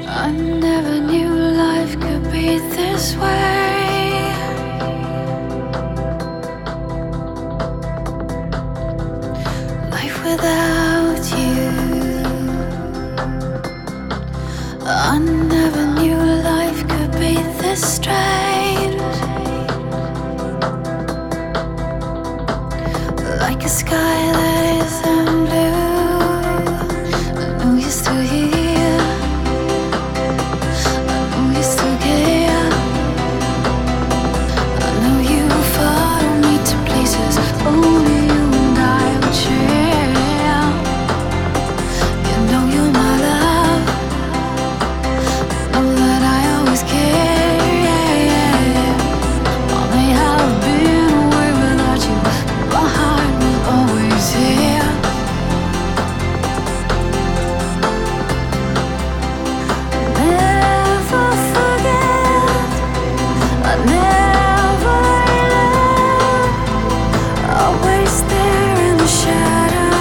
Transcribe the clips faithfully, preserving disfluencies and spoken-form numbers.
I never knew life could be this way. Life without you. I never knew life could be this strange. Like a sky that isn't blue. I know you're still here. I know you still care. I know you follow me to places only you and I would share. You know you're my love. Know that I always care. All may have been away without you, my heart will always hear. Never forget, I never left, always there in the shadow.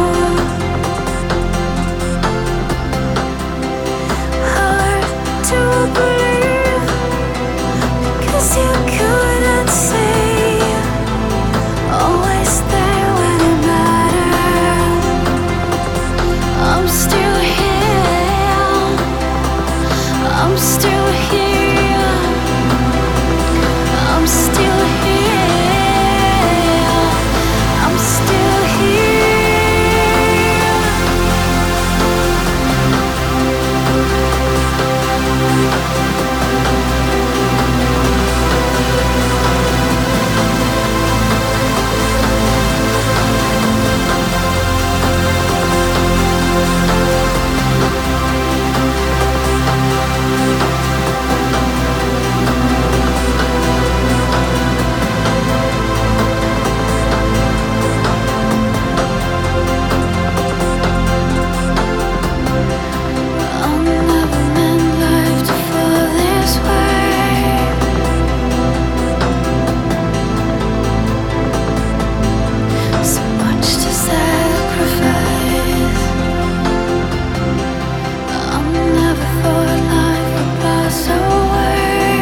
Hard to believe, because you couldn't see. Always there when it mattered. I'm still here. I'm still here. I'm still here. I'm still here. I never meant life to fall this way. So much to sacrifice. I never thought life would pass away.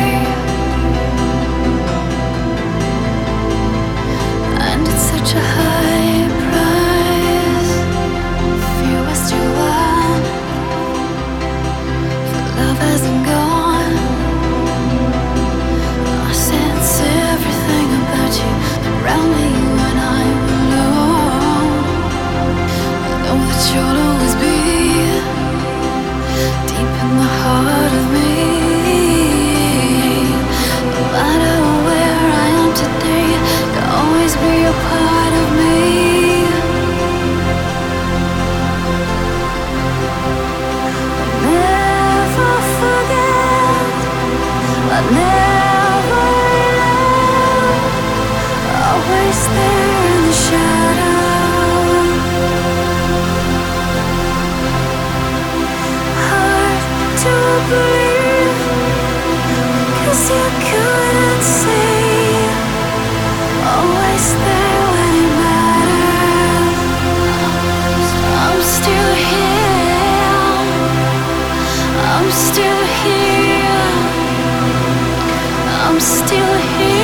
And it's such a high price. Fear was too wide. Love hasn't gone. I sense everything about you around me when I'm alone. I know that you'll always be deep in the heart of me. No matter where I am today, you'll always be a part of me. Never forget, I never left, always there in the shadow. Hard to believe, because you couldn't see. Always there when it mattered. I'm still here. I'm still here. I'm still here.